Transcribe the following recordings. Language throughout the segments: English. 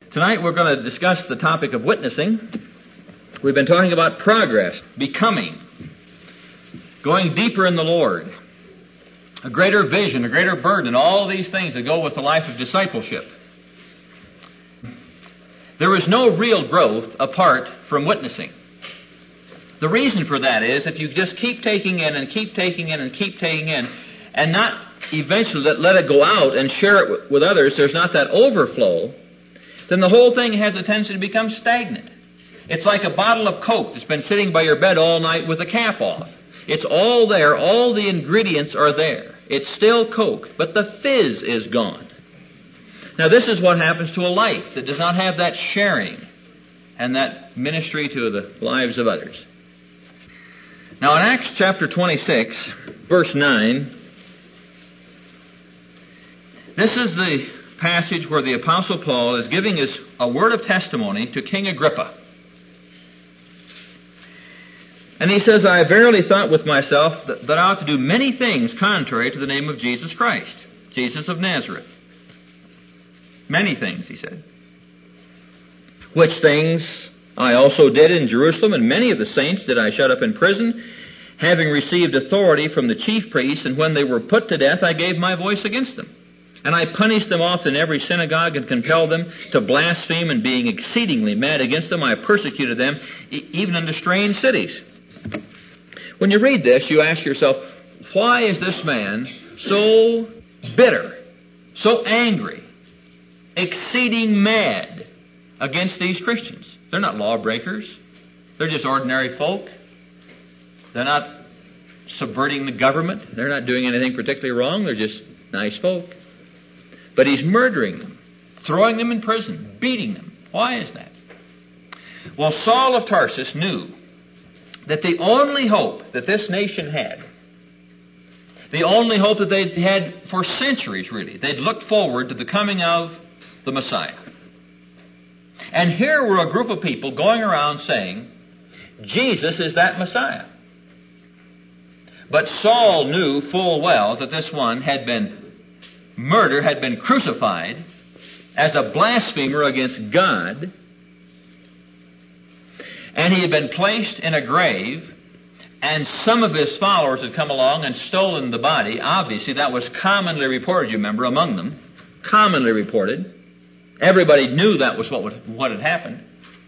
Tonight we're going to discuss the topic of witnessing. We've been talking about progress, becoming, going deeper in the Lord, a greater vision, a greater burden, all these things that go with the life of discipleship. There is no real growth apart from witnessing. The reason for that is if you just keep taking in and keep taking in and keep taking in and not eventually let it go out and share it with others, there's not that overflow, then the whole thing has a tendency to become stagnant. It's like a bottle of Coke that's been sitting by your bed all night with the cap off. It's all there. All the ingredients are there. It's still Coke, but the fizz is gone. Now this is what happens to a life that does not have that sharing and that ministry to the lives of others. Now in Acts chapter 26, verse 9, this is the passage where the Apostle Paul is giving a word of testimony to King Agrippa. And he says, I verily thought with myself that I ought to do many things contrary to the name of Jesus Christ, Jesus of Nazareth. Many things, he said. Which things I also did in Jerusalem, and many of the saints did I shut up in prison, having received authority from the chief priests, and when they were put to death, I gave my voice against them. And I punished them oft in every synagogue, and compelled them to blaspheme, and being exceedingly mad against them, I persecuted them, even unto strange cities. When you read this, you ask yourself, why is this man so bitter, so angry, exceeding mad against these Christians? They're not lawbreakers. They're just ordinary folk. They're not subverting the government. They're not doing anything particularly wrong. They're just nice folk. But he's murdering them, throwing them in prison, beating them. Why is that? Well, Saul of Tarsus knew that the only hope that this nation had, the only hope that they'd had for centuries really, they'd looked forward to the coming of the Messiah. And here were a group of people going around saying, Jesus is that Messiah. But Saul knew full well that this one had been murdered, had been crucified as a blasphemer against God, and he had been placed in a grave, and some of his followers had come along and stolen the body. Obviously, that was commonly reported, you remember, among them. Commonly reported. Everybody knew that was what had happened.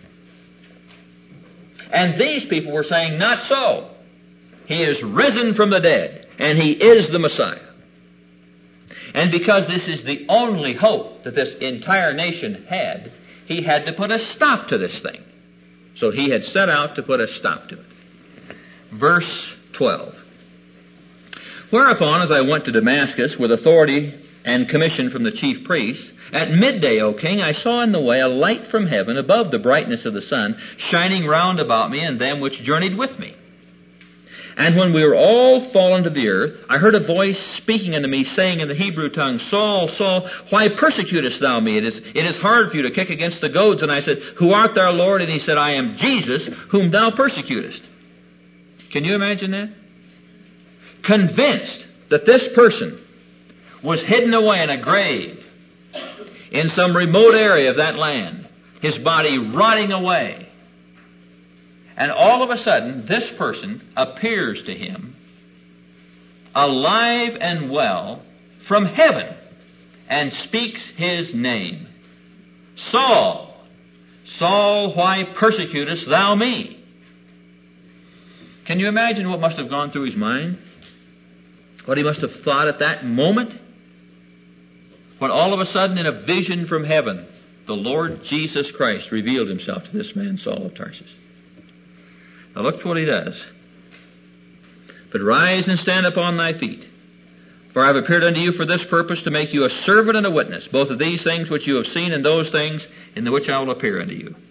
And these people were saying, not so. He is risen from the dead, and he is the Messiah. And because this is the only hope that this entire nation had, he had to put a stop to this thing. So he had set out to put a stop to it. Verse 12. Whereupon, as I went to Damascus with authority and commission from the chief priests, at midday, O king, I saw in the way a light from heaven above the brightness of the sun, shining round about me and them which journeyed with me. And when we were all fallen to the earth, I heard a voice speaking unto me, saying in the Hebrew tongue, Saul, Saul, why persecutest thou me? It is hard for you to kick against the goads. And I said, Who art thou, Lord? And he said, I am Jesus, whom thou persecutest. Can you imagine that? Convinced that this person was hidden away in a grave in some remote area of that land, his body rotting away. And all of a sudden, this person appears to him alive and well from heaven and speaks his name. Saul, Saul, why persecutest thou me? Can you imagine what must have gone through his mind? What he must have thought at that moment? When all of a sudden, in a vision from heaven, the Lord Jesus Christ revealed himself to this man, Saul of Tarsus. Now look what he does. But rise and stand upon thy feet. For I have appeared unto you for this purpose, to make you a servant and a witness, both of these things which you have seen, and those things in the which I will appear unto you.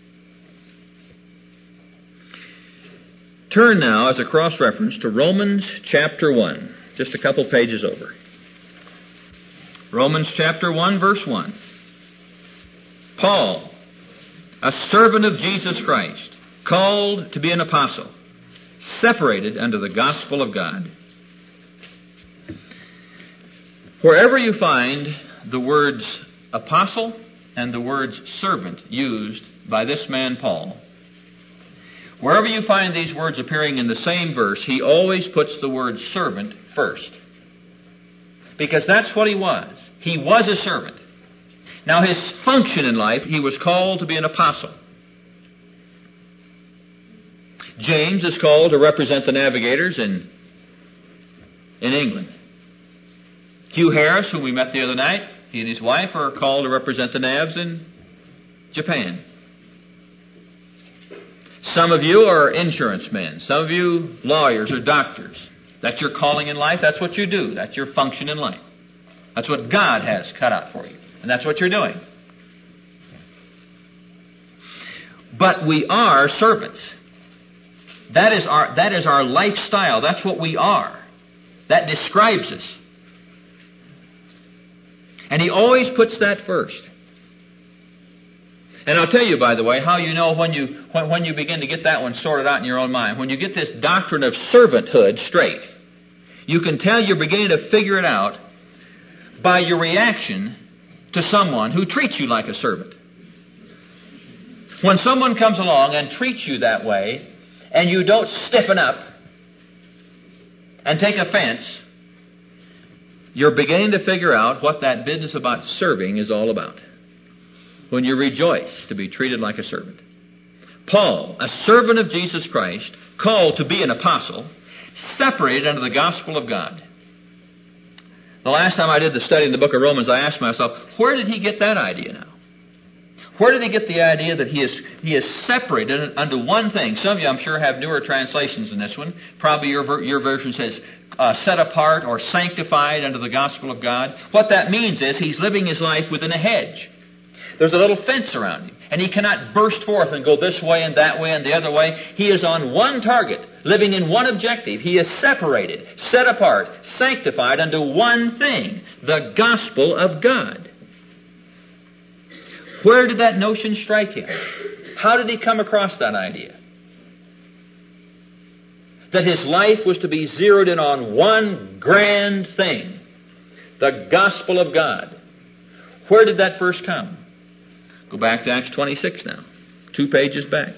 Turn now, as a cross-reference, to Romans chapter 1, just a couple pages over. Romans chapter 1, verse 1. Paul, a servant of Jesus Christ, called to be an apostle, separated unto the gospel of God. Wherever you find the words apostle and the words servant used by this man Paul, wherever you find these words appearing in the same verse, he always puts the word servant first. Because that's what he was. He was a servant. Now his function in life, he was called to be an apostle. James is called to represent the navigators in England. Hugh Harris, whom we met the other night, he and his wife are called to represent the navs in Japan. Some of you are insurance men. Some of you lawyers or doctors. That's your calling in life. That's what you do. That's your function in life. That's what God has cut out for you. And that's what you're doing. But we are servants. That is our lifestyle. That's what we are. That describes us. And he always puts that first. And I'll tell you, by the way, how you know when you begin to get that one sorted out in your own mind. When you get this doctrine of servanthood straight, you can tell you're beginning to figure it out by your reaction to someone who treats you like a servant. When someone comes along and treats you that way, and you don't stiffen up and take offense, you're beginning to figure out what that business about serving is all about. When you rejoice to be treated like a servant. Paul, a servant of Jesus Christ, called to be an apostle, separated under the gospel of God. The last time I did the study in the book of Romans, I asked myself, where did he get that idea now? Where did he get the idea that he is separated unto one thing? Some of you, I'm sure, have newer translations in this one. Probably your version says set apart or sanctified unto the gospel of God. What that means is he's living his life within a hedge. There's a little fence around him, and he cannot burst forth and go this way and that way and the other way. He is on one target, living in one objective. He is separated, set apart, sanctified unto one thing, the gospel of God. Where did that notion strike him? How did he come across that idea? That his life was to be zeroed in on one grand thing, the gospel of God. Where did that first come? Go back to Acts 26 now. 2 pages back.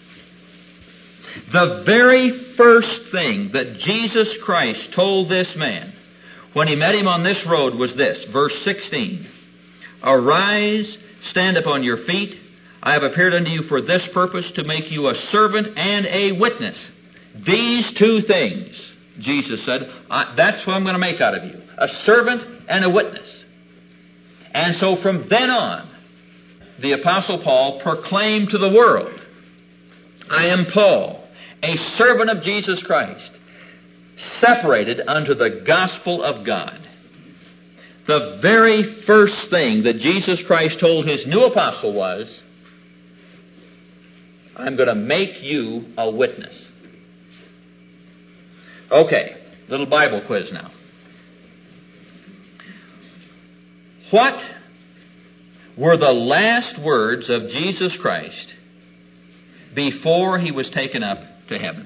The very first thing that Jesus Christ told this man when he met him on this road was this, verse 16. Arise, stand upon your feet. I have appeared unto you for this purpose, to make you a servant and a witness. These two things, Jesus said, that's what I'm going to make out of you. A servant and a witness. And so from then on, the Apostle Paul proclaimed to the world, I am Paul, a servant of Jesus Christ, separated unto the gospel of God. The very first thing that Jesus Christ told his new apostle was, I'm going to make you a witness. Okay, little Bible quiz now. What were the last words of Jesus Christ before he was taken up to heaven?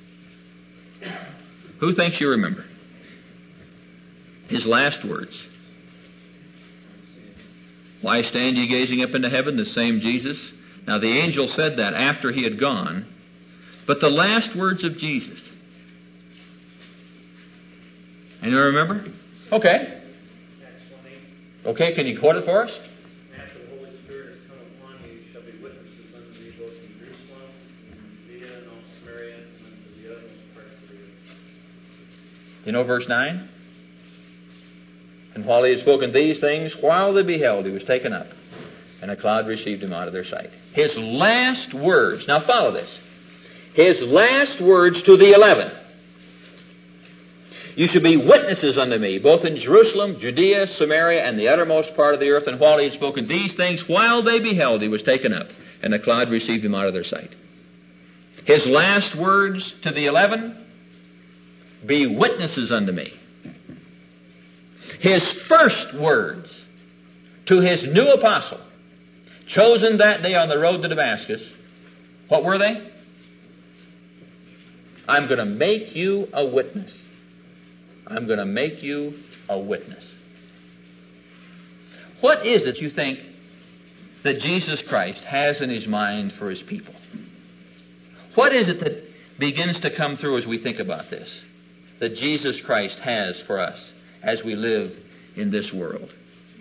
Who thinks you remember? His last words. Why stand ye gazing up into heaven, the same Jesus? Now the angel said that after he had gone, but the last words of Jesus. And you remember? Okay. Okay, can you quote it for us? After the Holy Spirit has come upon you, you shall be witnesses unto me both in Jerusalem, in Judea, and all Samaria, and unto the uttermost parts of the earth. You know verse 9? And while he had spoken these things, while they beheld, he was taken up, and a cloud received him out of their sight. His last words, now follow this. His last words to the 11. You shall be witnesses unto me, both in Jerusalem, Judea, Samaria, and the uttermost part of the earth. And while he had spoken these things, while they beheld, he was taken up, and a cloud received him out of their sight. His last words to the 11, be witnesses unto me. His first words to his new apostle, chosen that day on the road to Damascus, what were they? I'm going to make you a witness. I'm going to make you a witness. What is it you think that Jesus Christ has in His mind for His people? What is it that begins to come through as we think about this, that Jesus Christ has for us as we live in this world?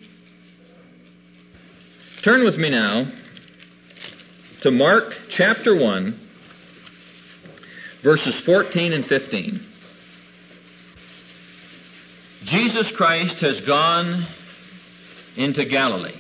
Turn with me now to Mark chapter 1, verses 14 and 15. Jesus Christ has gone into Galilee.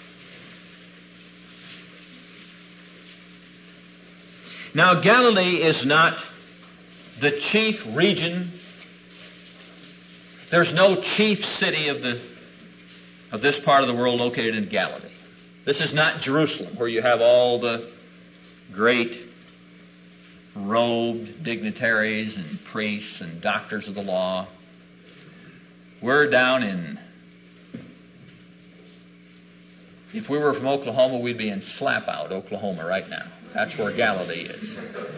Now, Galilee is not the chief region. There's no chief city of this part of the world located in Galilee. This is not Jerusalem, where you have all the great robed dignitaries and priests and doctors of the law. We're down in, if we were from Oklahoma, we'd be in Slapout, Oklahoma right now. That's where Galilee is.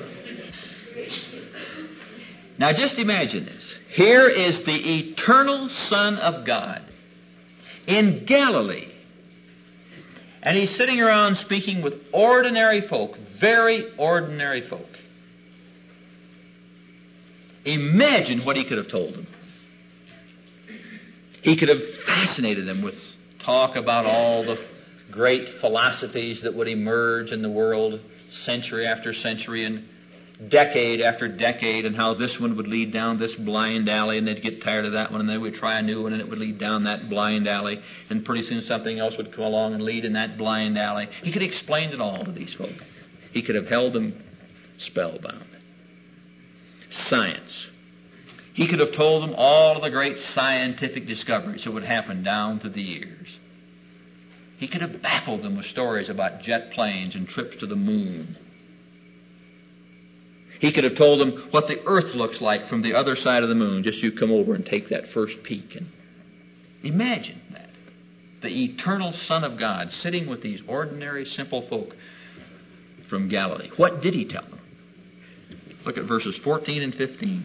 Now just imagine this. Here is the eternal Son of God in Galilee. And He's sitting around speaking with ordinary folk, very ordinary folk. Imagine what He could have told them. He could have fascinated them with talk about all the great philosophies that would emerge in the world century after century and decade after decade, and how this one would lead down this blind alley, and they'd get tired of that one, and they would try a new one, and it would lead down that blind alley, and pretty soon something else would come along and lead in that blind alley. He could have explained it all to these folk. He could have held them spellbound. Science. He could have told them all of the great scientific discoveries that would happen down through the years. He could have baffled them with stories about jet planes and trips to the moon. He could have told them what the earth looks like from the other side of the moon. Just you come over and take that first peek. And imagine that. The eternal Son of God sitting with these ordinary, simple folk from Galilee. What did He tell them? Look at verses 14 and 15.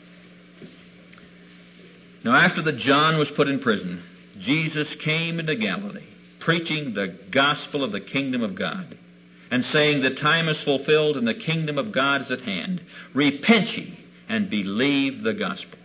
Now after that John was put in prison, Jesus came into Galilee, preaching the gospel of the kingdom of God, and saying, the time is fulfilled and the kingdom of God is at hand. Repent ye and believe the gospel.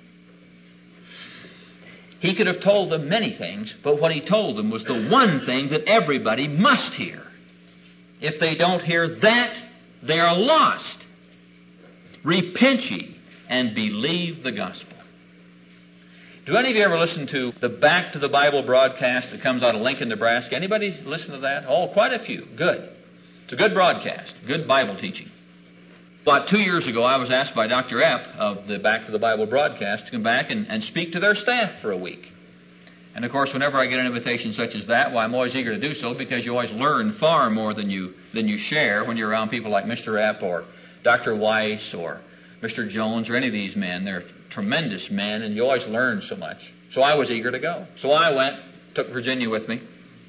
He could have told them many things, but what He told them was the one thing that everybody must hear. If they don't hear that, they are lost. Repent ye and believe the gospel. Do any of you ever listen to the Back to the Bible broadcast that comes out of Lincoln, Nebraska? Anybody listen to that? Oh, quite a few. Good. It's a good broadcast, good Bible teaching. About 2 years ago, I was asked by Dr. Epp of the Back to the Bible broadcast to come back and speak to their staff for a week. And of course, whenever I get an invitation such as that, well, I'm always eager to do so, because you always learn far more than you share when you're around people like Mr. Epp or Dr. Weiss or Mr. Jones or any of these men. They're tremendous men, and you always learn so much. So I was eager to go. So I went, took Virginia with me.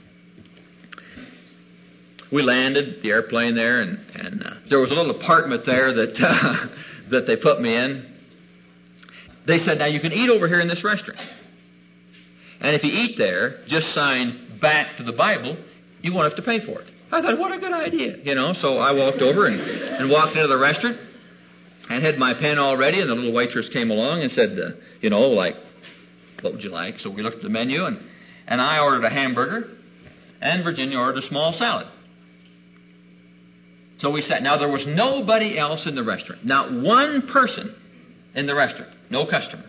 We landed the airplane there, and there was a little apartment there that that they put me in. They said, now you can eat over here in this restaurant. And if you eat there, just sign Back to the Bible, you won't have to pay for it. I thought, what a good idea, So I walked over and walked into the restaurant and had my pen all ready, and the little waitress came along and said, like, what would you like? So we looked at the menu, and I ordered a hamburger, and Virginia ordered a small salad. So we sat. Now there was nobody else in the restaurant. Not one person in the restaurant. No customers.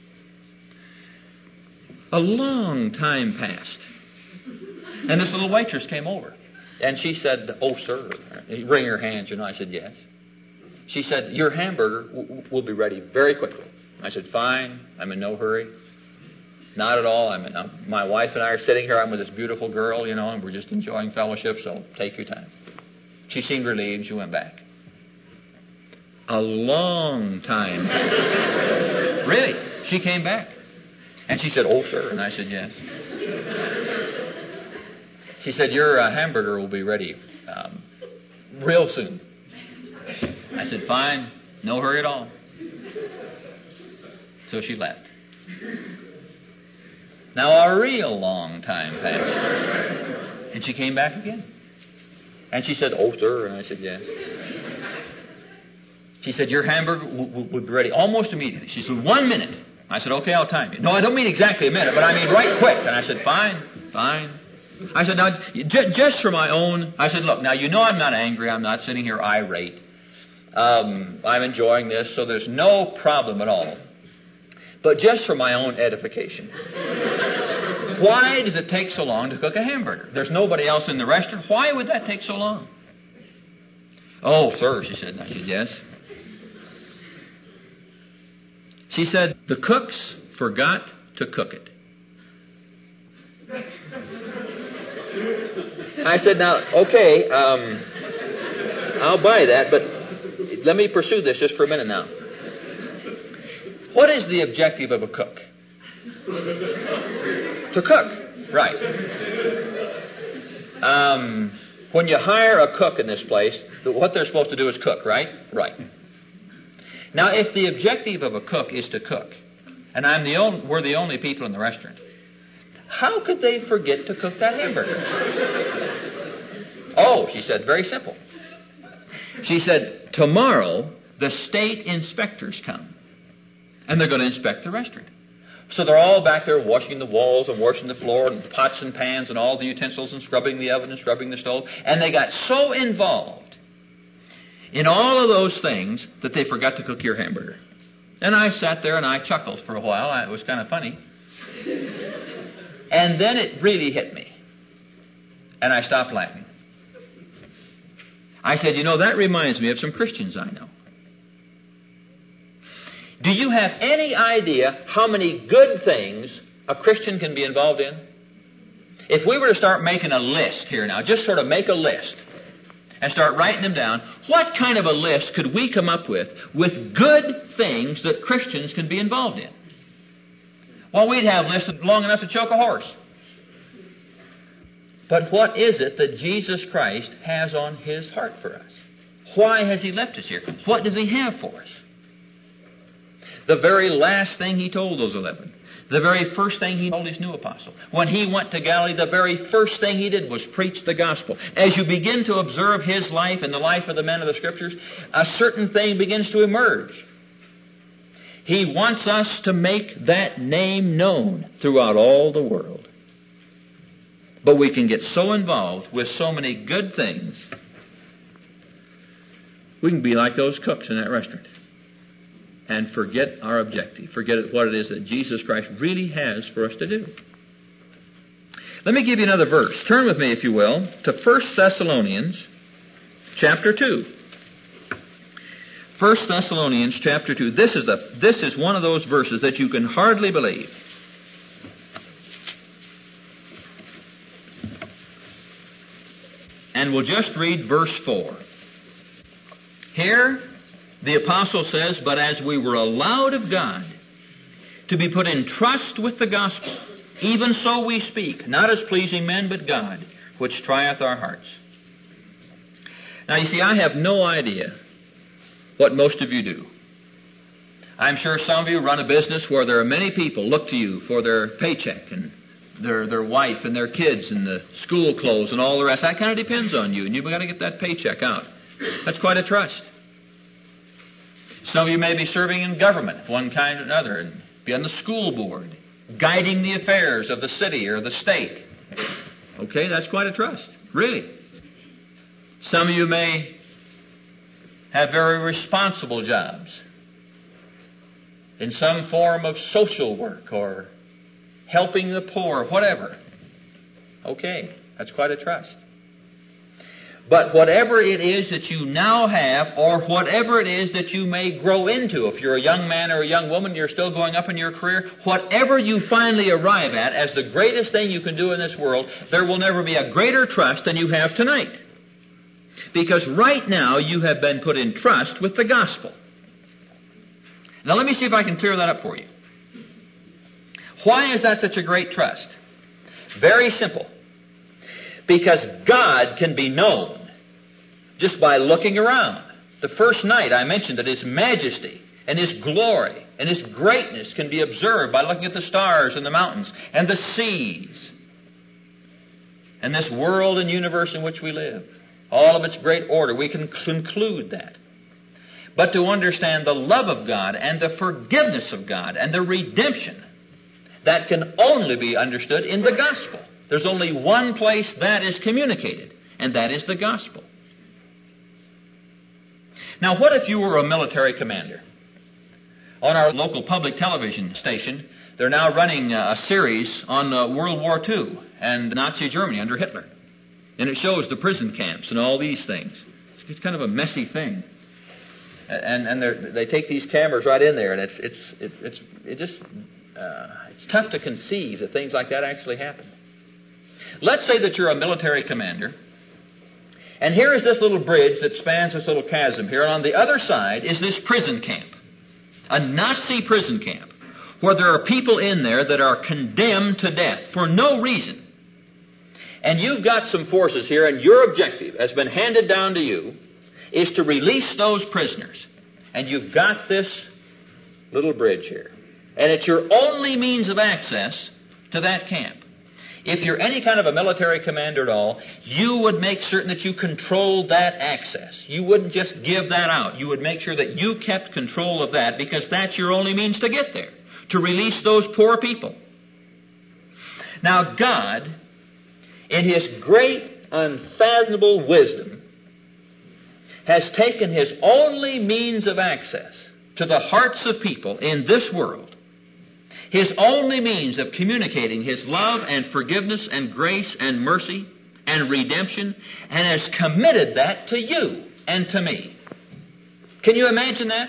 A long time passed. And this little waitress came over. And she said, oh, sir, wring her hands, I said, yes. She said, your hamburger will be ready very quickly. I said, fine. I'm in no hurry. Not at all. My wife and I are sitting here. I'm with this beautiful girl, and we're just enjoying fellowship, so take your time. She seemed relieved. She went back. A long time. Really? She came back. And she said, oh, sir. And I said, yes. She said, your hamburger will be ready real soon. I said, fine. No hurry at all. So she left. Now a real long time passed. And she came back again. And she said, "Oh, sir." And I said, "Yes." She said, "Your hamburger would be ready almost immediately." She said, 1 minute. I said, "Okay, I'll time you." "No, I don't mean exactly a minute, but I mean right quick." And I said, "Fine. I said, "Now, just for my own," I said, "Look, now you know I'm not angry. I'm not sitting here irate. I'm enjoying this, so there's no problem at all. But just for my own edification, why does it take so long to cook a hamburger? There's nobody else in the restaurant. Why would that take so long?" "Oh, sir," she said. And I said, "Yes." She said, "The cooks forgot to cook it." I said, "Now, okay, I'll buy that, but let me pursue this just for a minute now. What is the objective of a cook?" "To cook." "Right. When you hire a cook in this place, what they're supposed to do is cook, right?" "Right. Now, if the objective of a cook is to cook, and we're the only people in the restaurant, how could they forget to cook that hamburger?" "Oh," she said, "very simple." She said, "Tomorrow, the state inspectors come, and they're going to inspect the restaurant. So they're all back there washing the walls and washing the floor and pots and pans and all the utensils and scrubbing the oven and scrubbing the stove. And they got so involved in all of those things that they forgot to cook your hamburger." And I sat there and I chuckled for a while. It was kind of funny. And then it really hit me. And I stopped laughing. I said, "You know, that reminds me of some Christians I know. Do you have any idea how many good things a Christian can be involved in? If we were to start making a list here now, just sort of make a list and start writing them down, what kind of a list could we come up with good things that Christians can be involved in? Well, we'd have listed long enough to choke a horse. But what is it that Jesus Christ has on His heart for us? Why has He left us here? What does He have for us? The very last thing He told those 11, the very first thing He told His new apostle, when He went to Galilee, the very first thing He did was preach the gospel. As you begin to observe His life and the life of the men of the Scriptures, a certain thing begins to emerge. He wants us to make that name known throughout all the world. But we can get so involved with so many good things, we can be like those cooks in that restaurant and forget our objective, forget what it is that Jesus Christ really has for us to do. Let me give you another verse. Turn with me, if you will, to 1 Thessalonians chapter 2. 1 Thessalonians chapter 2. This is one of those verses that you can hardly believe. And we'll just read verse 4. Here, the apostle says, "But as we were allowed of God to be put in trust with the gospel, even so we speak, not as pleasing men, but God, which trieth our hearts." Now you see, I have no idea what most of you do. I'm sure some of you run a business where there are many people look to you for their paycheck and their wife and their kids and the school clothes and all the rest. That kind of depends on you, and you've got to get that paycheck out. That's quite a trust. Some of you may be serving in government of one kind or another and be on the school board, guiding the affairs of the city or the state. Okay, that's quite a trust, really. Some of you may have very responsible jobs in some form of social work or helping the poor, whatever. Okay, that's quite a trust. But whatever it is that you now have, or whatever it is that you may grow into, if you're a young man or a young woman, you're still going up in your career, whatever you finally arrive at as the greatest thing you can do in this world, there will never be a greater trust than you have tonight. Because right now you have been put in trust with the gospel. Now let me see if I can clear that up for you. Why is that such a great trust? Very simple. Because God can be known just by looking around. The first night I mentioned that His majesty and His glory and His greatness can be observed by looking at the stars and the mountains and the seas and this world and universe in which we live. all of its great order. We can conclude that. But to understand the love of God and the forgiveness of God and the redemption, that can only be understood in the gospel. There's only one place that is communicated, and that is the gospel. Now, what if you were a military commander? On our local public television station, they're now running a series on World War II and Nazi Germany under Hitler. And it shows the prison camps and all these things. It's kind of a messy thing. And they take these cameras right in there, and it's tough to conceive that things like that actually happen. Let's say that you're a military commander, and here is this little bridge that spans this little chasm here, and on the other side is this prison camp, a Nazi prison camp, where there are people in there that are condemned to death for no reason. And you've got some forces here, and your objective has been handed down to you is to release those prisoners. And you've got this little bridge here. And it's your only means of access to that camp. If you're any kind of a military commander at all, you would make certain that you controlled that access. You wouldn't just give that out. You would make sure that you kept control of that, because that's your only means to get there, to release those poor people. Now, God, in His great, unfathomable wisdom, has taken His only means of access to the hearts of people in this world, His only means of communicating His love and forgiveness and grace and mercy and redemption, and has committed that to you and to me. Can you imagine that?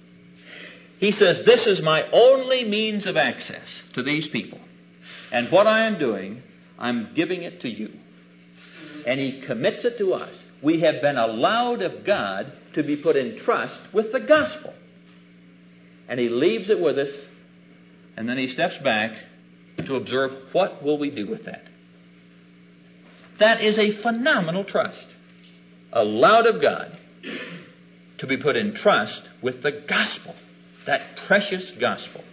He says, this is my only means of access to these people. And what I am doing, I'm giving it to you. And He commits it to us. We have been allowed of God to be put in trust with the gospel. And He leaves it with us, and then He steps back to observe what will we do with that. That is a phenomenal trust. Allowed of God to be put in trust with the gospel, that precious gospel.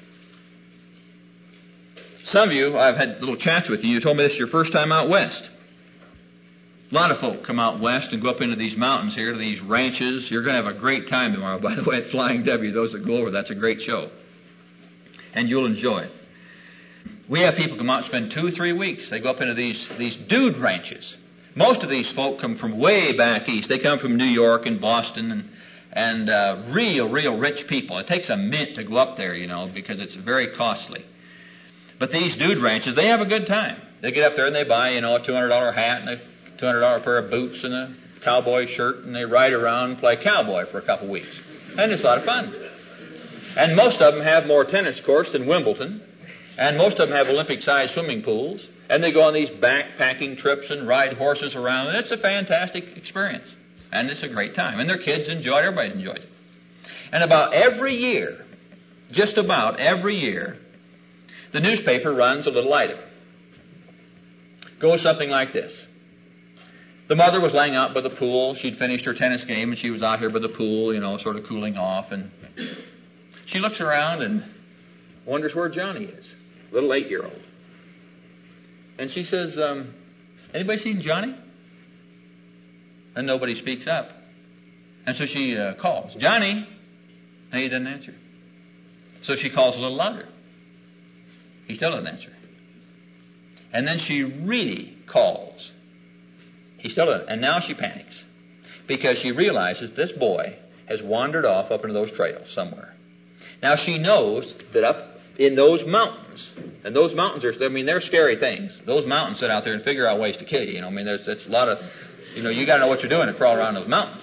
Some of you, I've had little chats with you, you told me this is your first time out west. A lot of folk come out west and go up into these mountains here, to these ranches. You're going to have a great time tomorrow, by the way, at Flying W. Those that go over, that's a great show. And you'll enjoy it. We have people come out and spend 2-3 weeks. They go up into these dude ranches. Most of these folk come from way back east. They come from New York and Boston and real rich people. It takes a mint to go up there, because it's very costly. But these dude ranches, they have a good time. They get up there and they buy, a $200 hat and a $200 pair of boots and a cowboy shirt, and they ride around and play cowboy for a couple weeks. And it's a lot of fun. And most of them have more tennis courts than Wimbledon. And most of them have Olympic-sized swimming pools. And they go on these backpacking trips and ride horses around. And it's a fantastic experience. And it's a great time. And their kids enjoy it. Everybody enjoys it. And about every year, just about every year, the newspaper runs a little item. Goes something like this. The mother was laying out by the pool. She'd finished her tennis game, and she was out here by the pool, sort of cooling off. And she looks around and wonders where Johnny is, little 8-year-old. And she says, anybody seen Johnny? And nobody speaks up. And so she calls, Johnny. And he doesn't answer. So she calls a little louder. He still doesn't answer. And then she really calls. He still doesn't. And now she panics, because she realizes this boy has wandered off up into those trails somewhere. Now she knows that up in those mountains, and those mountains they're scary things. Those mountains sit out there and figure out ways to kill you. There's a lot of, you got to know what you're doing to crawl around those mountains.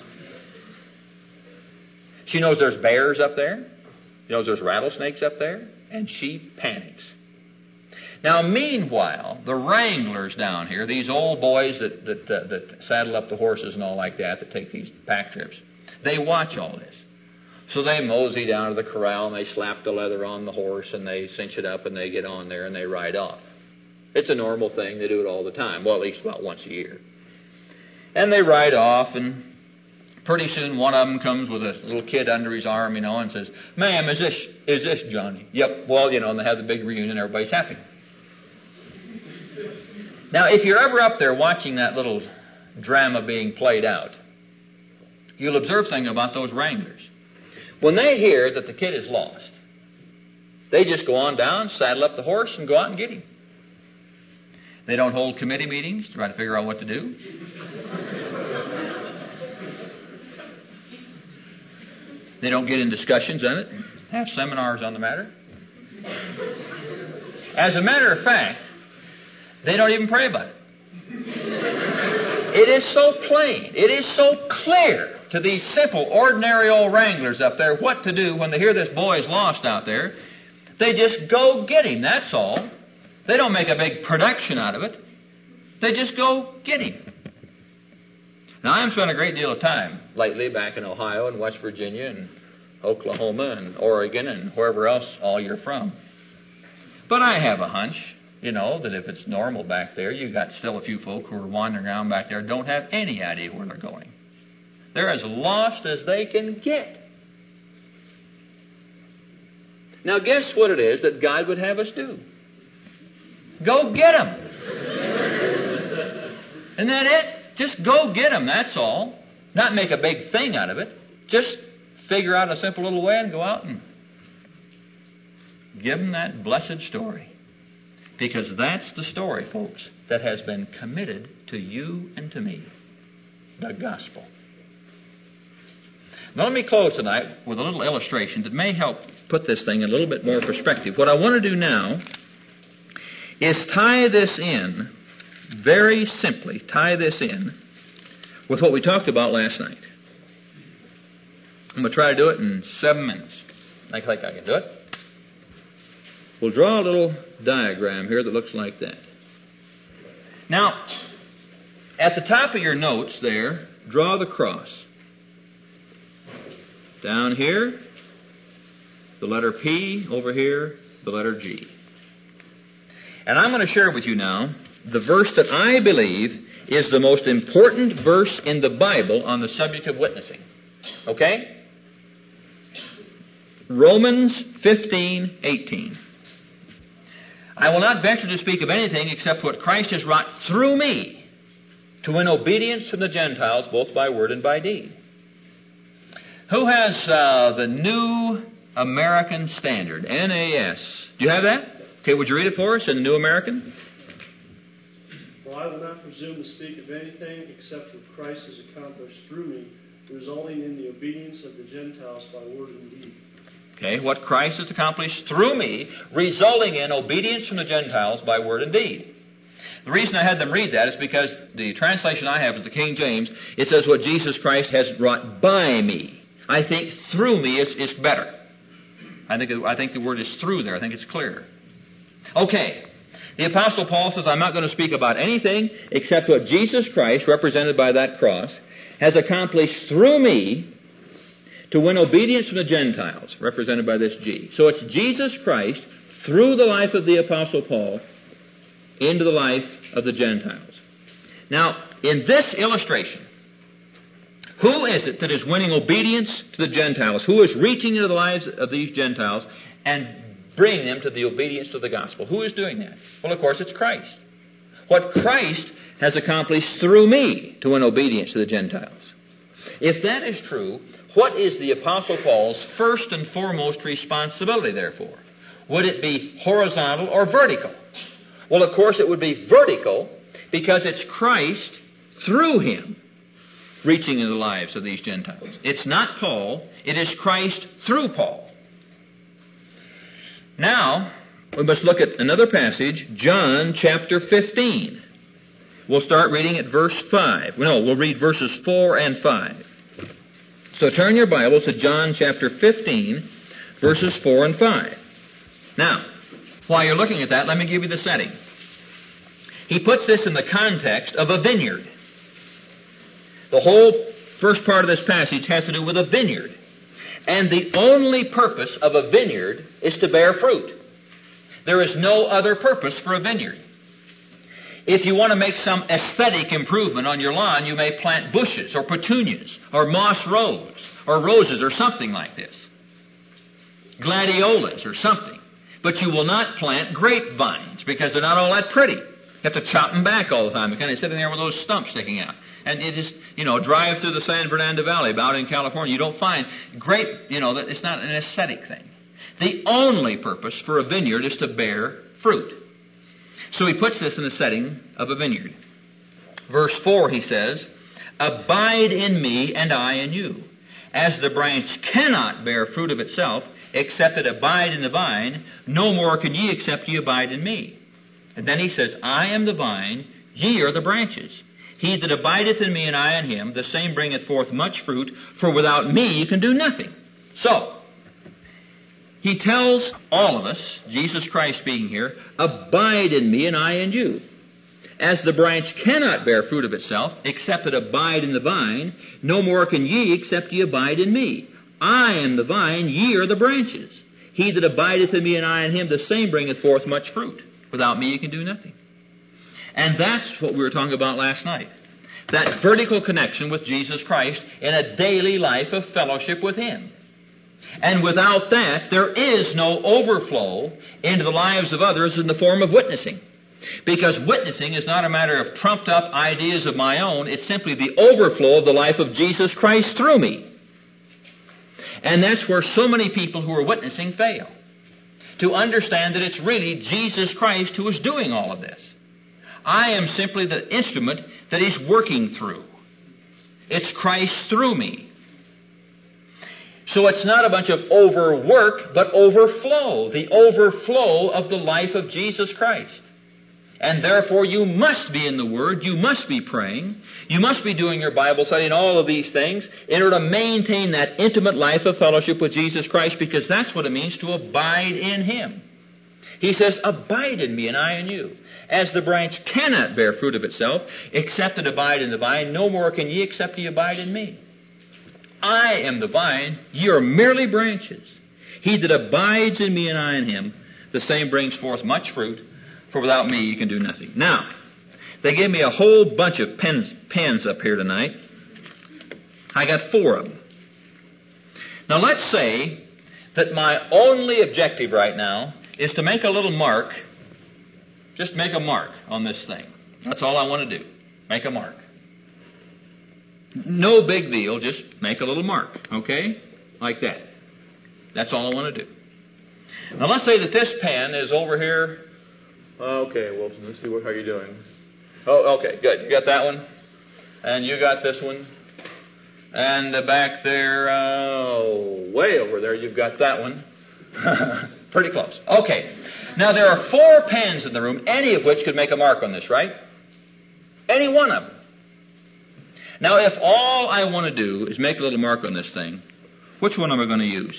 She knows there's bears up there. She knows there's rattlesnakes up there, and she panics. Now, meanwhile, the wranglers down here, these old boys that saddle up the horses and all like that take these pack trips, they watch all this. So they mosey down to the corral and they slap the leather on the horse and they cinch it up and they get on there and they ride off. It's a normal thing. They do it all the time. Well, at least about once a year. And they ride off, and pretty soon one of them comes with a little kid under his arm, and says, "Ma'am, is this Johnny?" "Yep." Well, and they have the big reunion. Everybody's happy. Now, if you're ever up there watching that little drama being played out. You'll observe something about those wranglers. When they hear that the kid is lost, they just go on down, saddle up the horse, and go out and get him. They don't hold committee meetings to try to figure out what to do. They don't get in discussions on it, have seminars on the matter. As a matter of fact, they don't even pray about it. It is so plain, it is so clear to these simple, ordinary old wranglers up there what to do when they hear this boy is lost out there. They just go get him, that's all. They don't make a big production out of it. They just go get him. Now, I've spent a great deal of time lately back in Ohio and West Virginia and Oklahoma and Oregon and wherever else all you're from. But I have a hunch, that if it's normal back there, you've got still a few folk who are wandering around back there don't have any idea where they're going. They're as lost as they can get. Now, guess what it is that God would have us do? Go get them. Isn't that it? Just go get them, that's all. Not make a big thing out of it. Just figure out a simple little way and go out and give them that blessed story. Because that's the story, folks, that has been committed to you and to me. The gospel. Now let me close tonight with a little illustration that may help put this thing in a little bit more perspective. What I want to do now is tie this in, very simply, tie this in with what we talked about last night. I'm going to try to do it in 7 minutes. I think I can do it. We'll draw a little diagram here that looks like that. Now, at the top of your notes there, draw the cross. Down here, the letter P. Over here, the letter G. And I'm going to share with you now the verse that I believe is the most important verse in the Bible on the subject of witnessing. Okay? Romans 15:18. I will not venture to speak of anything except what Christ has wrought through me to win obedience from the Gentiles both by word and by deed. Who has the New American Standard? NAS. Do you have that? Okay, would you read it for us in the New American? For I will not presume to speak of anything except what Christ has accomplished through me, resulting in the obedience of the Gentiles by word and deed. Okay, what Christ has accomplished through me, resulting in obedience from the Gentiles by word and deed. The reason I had them read that is because the translation I have is the King James. It says what Jesus Christ has wrought by me. I think through me is better. I think the word is through there. I think it's clearer. Okay. The Apostle Paul says, I'm not going to speak about anything except what Jesus Christ, represented by that cross, has accomplished through me to win obedience from the Gentiles, represented by this G. So it's Jesus Christ through the life of the Apostle Paul into the life of the Gentiles. Now, in this illustration, who is it that is winning obedience to the Gentiles? Who is reaching into the lives of these Gentiles and bringing them to the obedience to the gospel? Who is doing that? Well, of course, it's Christ. What Christ has accomplished through me to win obedience to the Gentiles. If that is true, what is the Apostle Paul's first and foremost responsibility, therefore? Would it be horizontal or vertical? Well, of course, it would be vertical because it's Christ through him reaching into the lives of these Gentiles. It's not Paul, it is Christ through Paul. Now, we must look at another passage, John chapter 15. We'll start reading at verse 5. No, we'll read verses 4 and 5. So turn your Bibles to John chapter 15, verses 4 and 5. Now, while you're looking at that, let me give you the setting. He puts this in the context of a vineyard. The whole first part of this passage has to do with a vineyard. And the only purpose of a vineyard is to bear fruit. There is no other purpose for a vineyard. If you want to make some aesthetic improvement on your lawn, you may plant bushes or petunias or moss roses or something like this. Gladiolas or something. But you will not plant grapevines because they're not all that pretty. You have to chop them back all the time. They're kind of sitting there with those stumps sticking out. And you just, drive through the San Fernando Valley out in California. You don't find grape, that it's not an aesthetic thing. The only purpose for a vineyard is to bear fruit. So he puts this in the setting of a vineyard. Verse 4, he says, "Abide in me, and I in you. As the branch cannot bear fruit of itself, except it abide in the vine, no more can ye except ye abide in me." And then he says, "I am the vine, ye are the branches. He that abideth in me, and I in him, the same bringeth forth much fruit, for without me you can do nothing." So, he tells all of us, Jesus Christ speaking here, "Abide in me, and I in you. As the branch cannot bear fruit of itself, except it abide in the vine, no more can ye except ye abide in me. I am the vine, ye are the branches. He that abideth in me, and I in him, the same bringeth forth much fruit. Without me you can do nothing." And that's what we were talking about last night. That vertical connection with Jesus Christ in a daily life of fellowship with Him. And without that, there is no overflow into the lives of others in the form of witnessing. Because witnessing is not a matter of trumped up ideas of my own, it's simply the overflow of the life of Jesus Christ through me. And that's where so many people who are witnessing fail. To understand that it's really Jesus Christ who is doing all of this. I am simply the instrument that He's working through. It's Christ through me. So it's not a bunch of overwork, but overflow. The overflow of the life of Jesus Christ. And therefore you must be in the Word, you must be praying, you must be doing your Bible study and all of these things in order to maintain that intimate life of fellowship with Jesus Christ, because that's what it means to abide in Him. He says, "Abide in me, and I in you. As the branch cannot bear fruit of itself, except it abide in the vine, no more can ye except ye abide in me. I am the vine, ye are merely branches. He that abides in me, and I in him, the same brings forth much fruit, for without me you can do nothing." Now, they gave me a whole bunch of pens up here tonight. I got 4 of them. Now let's say that my only objective right now is to make a little mark. Just make a mark on this thing. That's all I want to do. Make a mark. No big deal, just make a little mark, okay? Like that. That's all I want to do. Now let's say that this pen is over here. Okay, Wilson, let's see how you're doing. Oh, okay, good. You got that one? And you got this one? And back there, way over there, you've got that one. Pretty close. Okay. Now there are 4 pens in the room, any of which could make a mark on this, right? Any one of them. Now if all I want to do is make a little mark on this thing, which one am I going to use?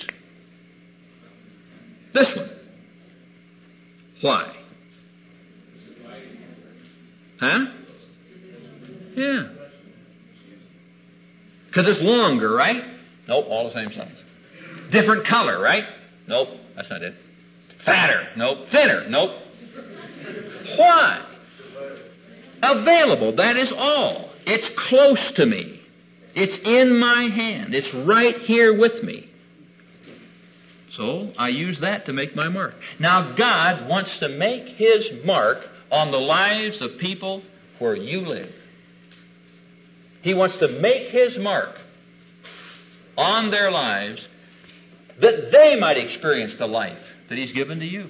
This one. Why? Huh? Yeah. Because it's longer, right? Nope, all the same size. Different color, right? Nope, that's not it. Fatter? Nope. Thinner? Nope. Why? Available, that is all. It's close to me. It's in my hand. It's right here with me. So I use that to make my mark. Now God wants to make His mark on the lives of people where you live. He wants to make His mark on their lives that they might experience the life that He's given to you.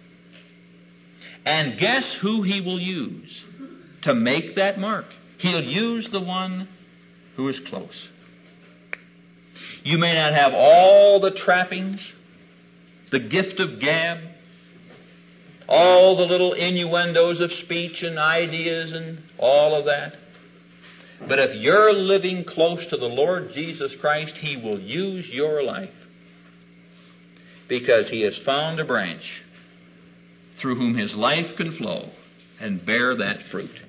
And guess who He will use to make that mark? He'll use the one who is close. You may not have all the trappings, the gift of gab, all the little innuendos of speech and ideas and all of that. But if you're living close to the Lord Jesus Christ, He will use your life. Because He has found a branch through whom His life can flow and bear that fruit.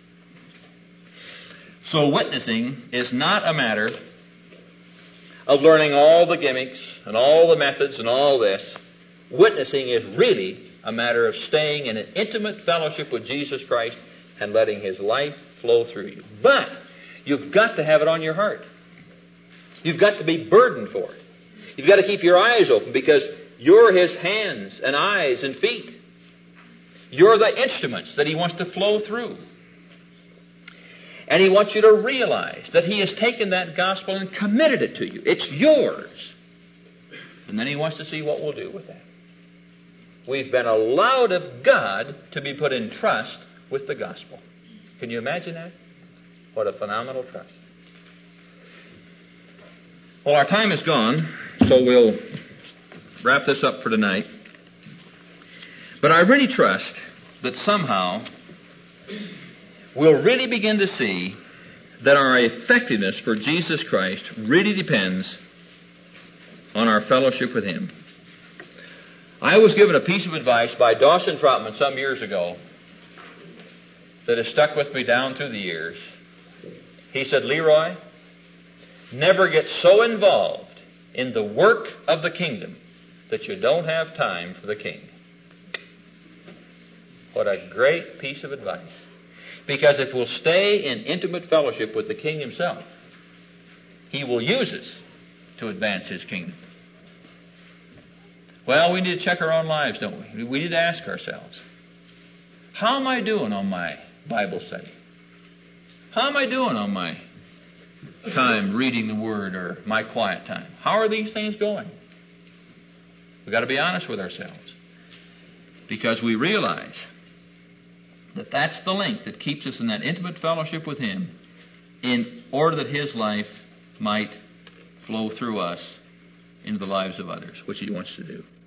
So witnessing is not a matter of learning all the gimmicks and all the methods and all this. Witnessing is really a matter of staying in an intimate fellowship with Jesus Christ and letting His life flow through you. But you've got to have it on your heart. You've got to be burdened for it. You've got to keep your eyes open because you're His hands and eyes and feet. You're the instruments that He wants to flow through. And He wants you to realize that He has taken that gospel and committed it to you. It's yours. And then He wants to see what we'll do with that. We've been allowed of God to be put in trust with the gospel. Can you imagine that? What a phenomenal trust. Well, our time is gone, so we'll wrap this up for tonight. But I really trust that somehow we'll really begin to see that our effectiveness for Jesus Christ really depends on our fellowship with Him. I was given a piece of advice by Dawson Trotman some years ago that has stuck with me down through the years. He said, Leroy, never get so involved in the work of the kingdom that you don't have time for the King. What a great piece of advice. Because if we'll stay in intimate fellowship with the King Himself, He will use us to advance His kingdom. Well, we need to check our own lives, don't we? We need to ask ourselves, how am I doing on my Bible study? How am I doing on my time reading the Word or my quiet time? How are these things going? We've got to be honest with ourselves. Because we realize that that's the link that keeps us in that intimate fellowship with Him in order that His life might flow through us into the lives of others, which He wants to do.